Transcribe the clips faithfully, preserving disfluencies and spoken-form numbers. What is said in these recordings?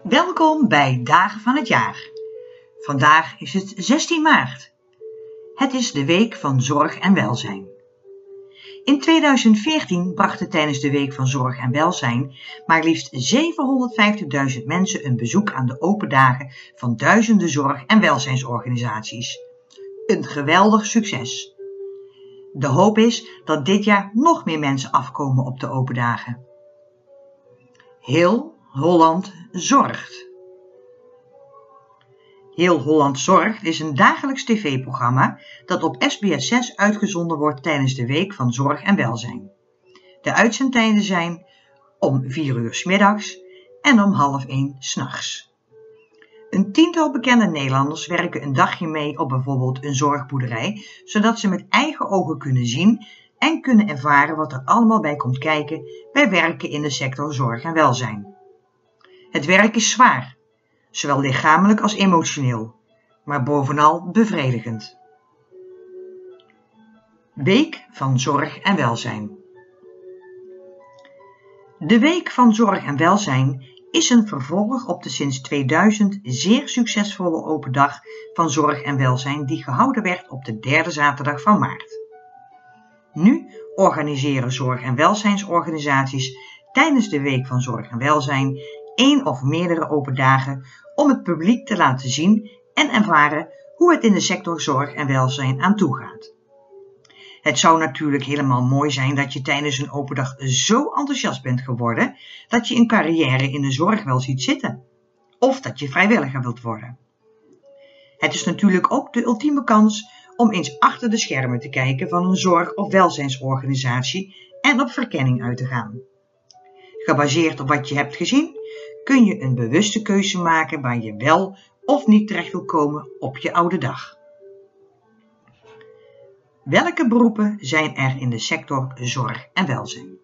Welkom bij Dagen van het Jaar. Vandaag is het zestien maart. Het is de Week van Zorg en Welzijn. In tweeduizend veertien brachten tijdens de Week van Zorg en Welzijn maar liefst zevenhonderdvijftigduizend mensen een bezoek aan de open dagen van duizenden zorg- en welzijnsorganisaties. Een geweldig succes. De hoop is dat dit jaar nog meer mensen afkomen op de open dagen. Heel Holland zorgt. Heel Holland zorgt is een dagelijks tv-programma dat op S B S zes uitgezonden wordt tijdens de Week van Zorg en Welzijn. De uitzendtijden zijn om vier uur 's middags en om half één 's nachts. Een tiental bekende Nederlanders werken een dagje mee op bijvoorbeeld een zorgboerderij, zodat ze met eigen ogen kunnen zien en kunnen ervaren wat er allemaal bij komt kijken bij werken in de sector zorg en welzijn. Het werk is zwaar, zowel lichamelijk als emotioneel, maar bovenal bevredigend. Week van Zorg en Welzijn. De Week van Zorg en Welzijn is een vervolg op de sinds tweeduizend zeer succesvolle open dag van Zorg en Welzijn die gehouden werd op de derde zaterdag van maart. Nu organiseren zorg- en welzijnsorganisaties tijdens de Week van Zorg en Welzijn één of meerdere open dagen om het publiek te laten zien en ervaren hoe het in de sector zorg en welzijn aan toe gaat. Het zou natuurlijk helemaal mooi zijn dat je tijdens een open dag zo enthousiast bent geworden dat je een carrière in de zorg wel ziet zitten, of dat je vrijwilliger wilt worden. Het is natuurlijk ook de ultieme kans om eens achter de schermen te kijken van een zorg- of welzijnsorganisatie en op verkenning uit te gaan. Gebaseerd op wat je hebt gezien, kun je een bewuste keuze maken waar je wel of niet terecht wil komen op je oude dag. Welke beroepen zijn er in de sector zorg en welzijn?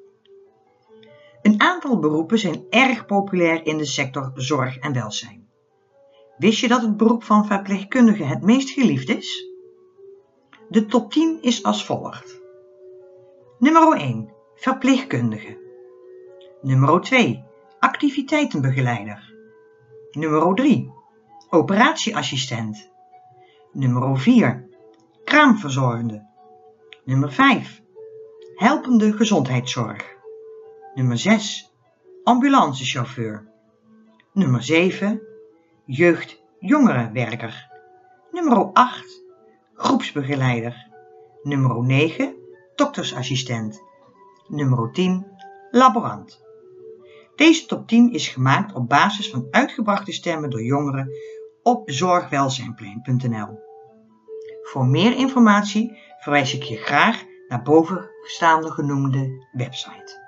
Een aantal beroepen zijn erg populair in de sector zorg en welzijn. Wist je dat het beroep van verpleegkundige het meest geliefd is? De top tien is als volgt. Nummer één. Verpleegkundige. Nummer twee. Activiteitenbegeleider. Nummer drie. Operatieassistent. Nummer vier. Kraamverzorgende. Nummer vijf. Helpende gezondheidszorg. Nummer zes. Ambulancechauffeur. Nummer zeven. Jeugd-jongerenwerker. Nummer acht. Groepsbegeleider. Nummer negen. Doktersassistent. Nummer tien. Laborant. Deze top tien is gemaakt op basis van uitgebrachte stemmen door jongeren op zorgwelzijnplein punt n l. Voor meer informatie verwijs ik je graag naar bovenstaande genoemde website.